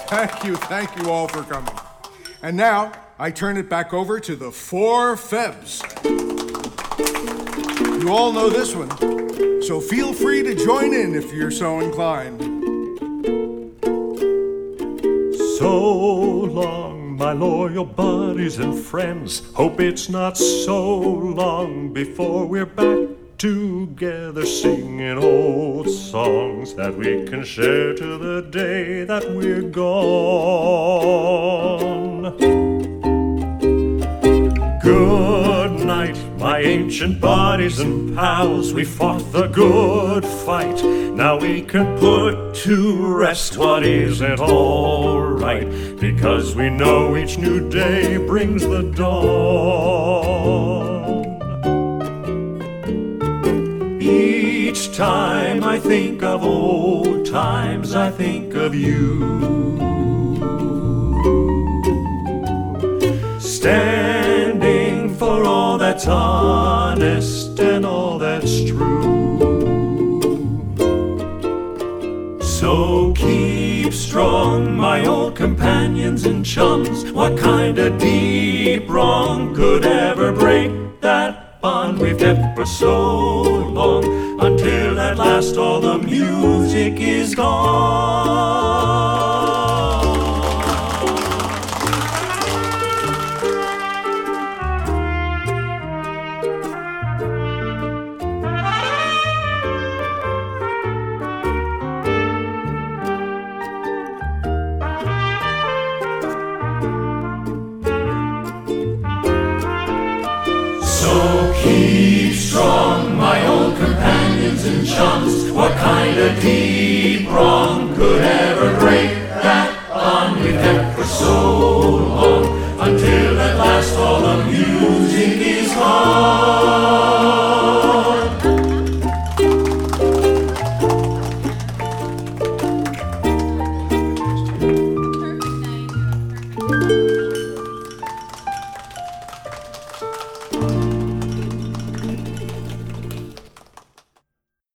Thank you all for coming. And now, I turn it back over to the Four Febs. You all know this one, so feel free to join in if you're so inclined. So long, my loyal buddies and friends. Hope it's not so long before we're back together singing old songs that we can share to the day that we're gone. Good night, my ancient buddies and pals. We fought the good fight. Now we can put to rest what isn't all right, because we know each new day brings the dawn. Each time I think of old times, I think of you. Standing for all that's honest and all that's true. So keep strong, my old companions and chums. What kind of deep wrong could ever break that bond we've kept for so long, until at last all the music is gone? So keep strong, my old companions and chums. What kind of deep